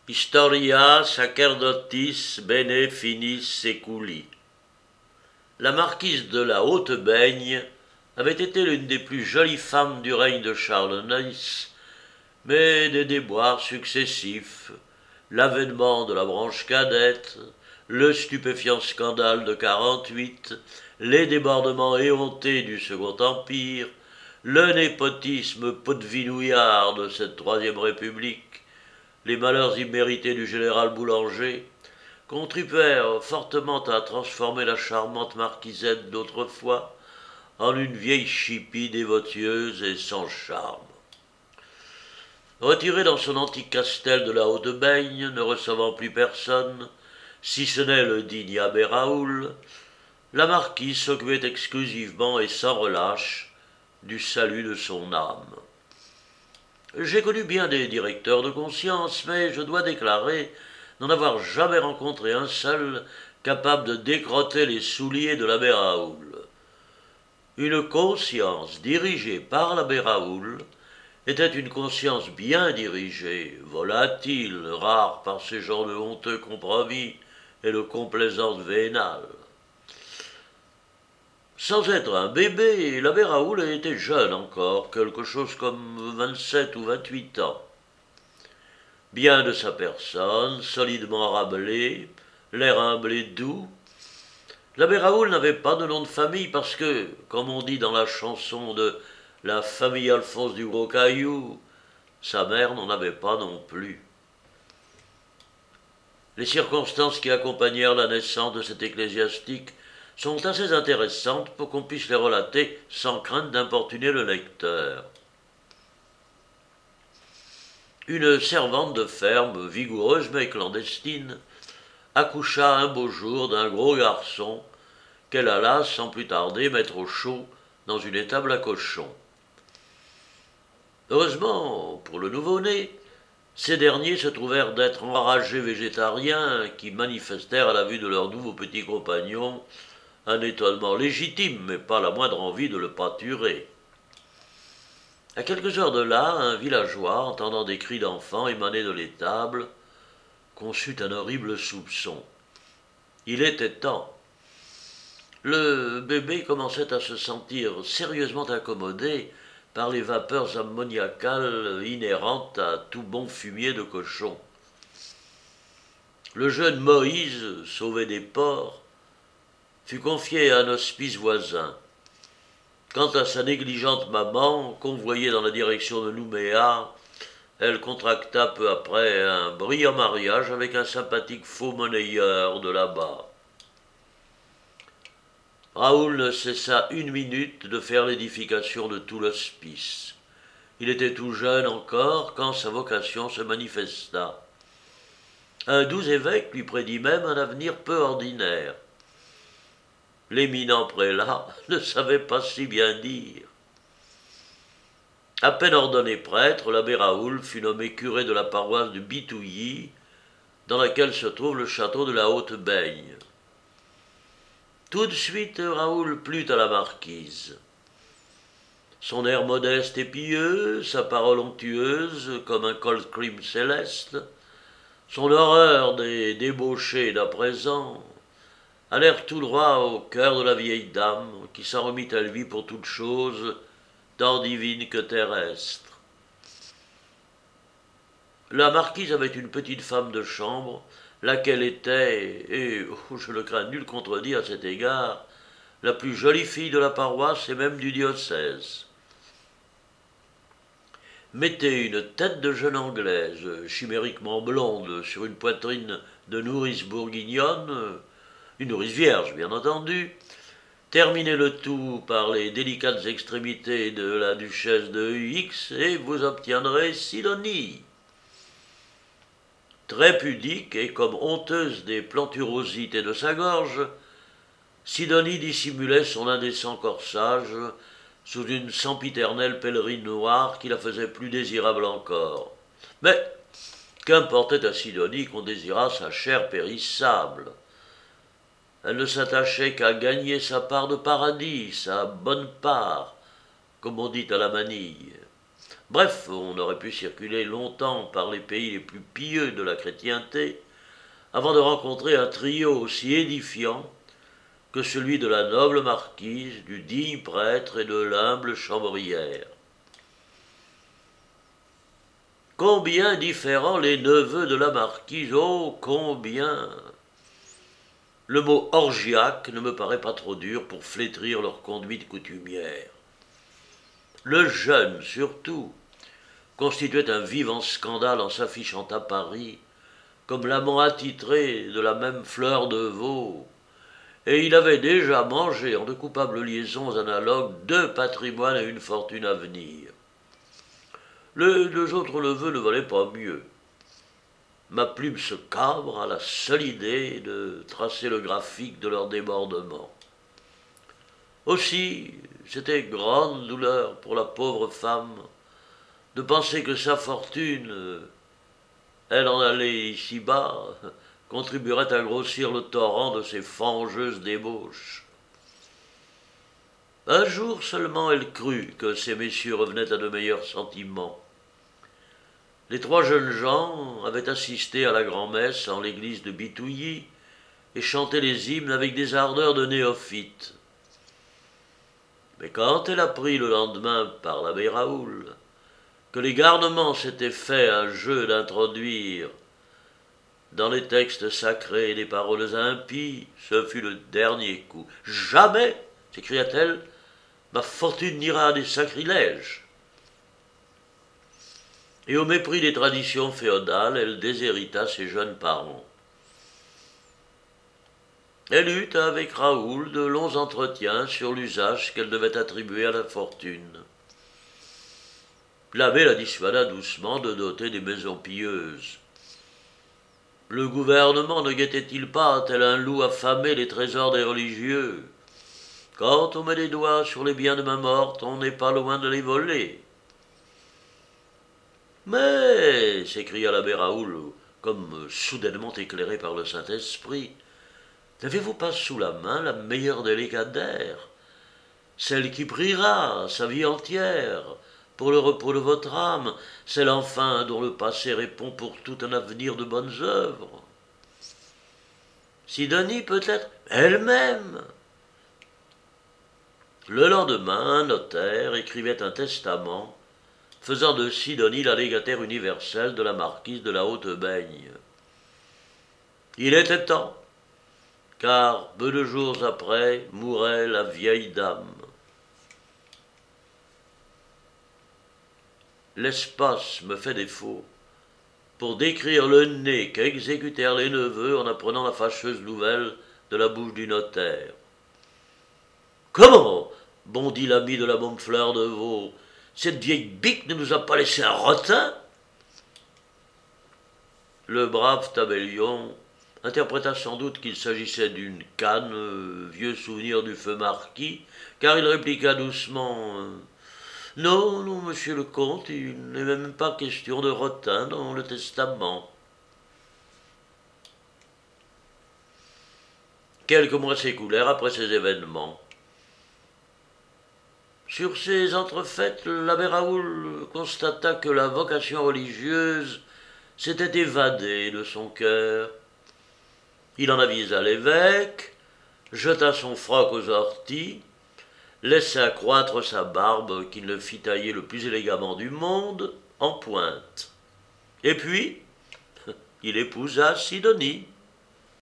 Historia sacerdotis bene finis seculi. La marquise de la Haute-Baigne avait été l'une des plus jolies femmes du règne de Charles IX, mais des déboires successifs, l'avènement de la branche cadette, le stupéfiant scandale de 48, les débordements éhontés du Second Empire, le népotisme potvinouillard de cette Troisième République, les malheurs immérités du général Boulanger, contribuèrent fortement à transformer la charmante marquisette d'autrefois en une vieille chipie dévotieuse et sans charme. Retirée dans son antique castel de la Haute-Baigne, ne recevant plus personne, si ce n'est le digne abbé Raoul, la marquise s'occupait exclusivement et sans relâche du salut de son âme. J'ai connu bien des directeurs de conscience, mais je dois déclarer n'en avoir jamais rencontré un seul capable de décrotter les souliers de l'abbé Raoul. Une conscience dirigée par l'abbé Raoul était une conscience bien dirigée, volatile, rare par ces genres de honteux compromis et de complaisance vénale. Sans être un bébé, l'abbé Raoul était jeune encore, quelque chose comme 27 ou 28 ans. Bien de sa personne, solidement rabelé, l'air humble et doux, l'abbé Raoul n'avait pas de nom de famille parce que, comme on dit dans la chanson de la famille Alphonse du Gros Caillou, sa mère n'en avait pas non plus. Les circonstances qui accompagnèrent la naissance de cet ecclésiastique sont assez intéressantes pour qu'on puisse les relater sans crainte d'importuner le lecteur. Une servante de ferme, vigoureuse mais clandestine, accoucha un beau jour d'un gros garçon qu'elle alla sans plus tarder mettre au chaud dans une étable à cochons. Heureusement pour le nouveau-né, ces derniers se trouvèrent d'être enragés végétariens qui manifestèrent à la vue de leur nouveau petit compagnon un étonnement légitime, mais pas la moindre envie de le pâturer. À quelques heures de là, un villageois, entendant des cris d'enfants émaner de l'étable, conçut un horrible soupçon. Il était temps. Le bébé commençait à se sentir sérieusement incommodé par les vapeurs ammoniacales inhérentes à tout bon fumier de cochon. Le jeune Moïse, sauvé des porcs, fut confié à un hospice voisin. Quant à sa négligente maman, convoyée dans la direction de Nouméa, elle contracta peu après un brillant mariage avec un sympathique faux monnayeur de là-bas. Raoul ne cessa une minute de faire l'édification de tout l'hospice. Il était tout jeune encore quand sa vocation se manifesta. Un doux évêque lui prédit même un avenir peu ordinaire. L'éminent prélat ne savait pas si bien dire. À peine ordonné prêtre, l'abbé Raoul fut nommé curé de la paroisse de Bitouilly, dans laquelle se trouve le château de la Haute-Baigne. Tout de suite, Raoul plut à la marquise. Son air modeste et pieux, sa parole onctueuse comme un cold cream céleste, son horreur des débauchés d'à présent, allèrent tout droit au cœur de la vieille dame qui s'en remit à lui pour toute chose, tant divine que terrestre. La marquise avait une petite femme de chambre, laquelle était, et je le crains nul contredit à cet égard, la plus jolie fille de la paroisse et même du diocèse. Mettez une tête de jeune anglaise, chimériquement blonde, sur une poitrine de nourrice bourguignonne, une nourrice vierge bien entendu, terminez le tout par les délicates extrémités de la duchesse de UX et vous obtiendrez Sidonie. Très pudique et comme honteuse des planturosités de sa gorge, Sidonie dissimulait son indécent corsage sous une sempiternelle pèlerine noire qui la faisait plus désirable encore. Mais qu'importait à Sidonie qu'on désirât sa chair périssable? Elle ne s'attachait qu'à gagner sa part de paradis, sa bonne part, comme on dit à la manille. Bref, on aurait pu circuler longtemps par les pays les plus pieux de la chrétienté avant de rencontrer un trio aussi édifiant que celui de la noble marquise, du digne prêtre et de l'humble chambrière. Combien différents les neveux de la marquise, oh combien! Le mot orgiaque ne me paraît pas trop dur pour flétrir leur conduite coutumière. Le jeune, surtout, constituait un vivant scandale en s'affichant à Paris comme l'amant attitré de la même Fleur de Veau, et il avait déjà mangé en de coupables liaisons analogues 2 patrimoines et une fortune à venir. Les 2 autres neveux ne valaient pas mieux. Ma plume se cabre à la seule idée de tracer le graphique de leur débordement. Aussi, c'était grande douleur pour la pauvre femme de penser que sa fortune, elle en allait ici-bas, contribuerait à grossir le torrent de ses fangeuses débauches. Un jour seulement elle crut que ces messieurs revenaient à de meilleurs sentiments. Les 3 jeunes gens avaient assisté à la grand-messe en l'église de Bitouilly et chanté les hymnes avec des ardeurs de néophytes. Mais quand elle apprit le lendemain par l'abbé Raoul que les garnements s'étaient fait un jeu d'introduire dans les textes sacrés des paroles impies, ce fut le dernier coup. « Jamais, s'écria-t-elle, ma fortune n'ira à des sacrilèges. » Et au mépris des traditions féodales, elle déshérita ses jeunes parents. Elle eut avec Raoul de longs entretiens sur l'usage qu'elle devait attribuer à la fortune. L'abbé la dissuada doucement de doter des maisons pieuses. Le gouvernement ne guettait-il pas, tel un loup affamé, les trésors des religieux? Quand on met les doigts sur les biens de main morte, on n'est pas loin de les voler. Mais, s'écria l'abbé Raoul, comme soudainement éclairé par le Saint-Esprit, n'avez-vous pas sous la main la meilleure des légataires, celle qui priera sa vie entière pour le repos de votre âme, celle enfin dont le passé répond pour tout un avenir de bonnes œuvres? Sidonie peut-être elle-même. Le lendemain, un notaire écrivait un testament faisant de Sidonie la légataire universelle de la marquise de la Haute-Baigne. Il était temps, car peu de jours après mourait la vieille dame. L'espace me fait défaut pour décrire le nez qu'exécutèrent les neveux en apprenant la fâcheuse nouvelle de la bouche du notaire. « Comment » bondit l'ami de la bonne Fleur de Veau. « Cette vieille bique ne nous a pas laissé un rotin ?» Le brave tabellion interpréta sans doute qu'il s'agissait d'une canne, vieux souvenir du feu marquis, car il répliqua doucement « Non, non, monsieur le comte, il n'est même pas question de rotin dans le testament. » Quelques mois s'écoulèrent après ces événements. Sur ces entrefaites, l'abbé Raoul constata que la vocation religieuse s'était évadée de son cœur. Il en avisa l'évêque, jeta son froc aux orties, laissa croître sa barbe qu'il le fit tailler le plus élégamment du monde, en pointe. Et puis, il épousa Sidonie.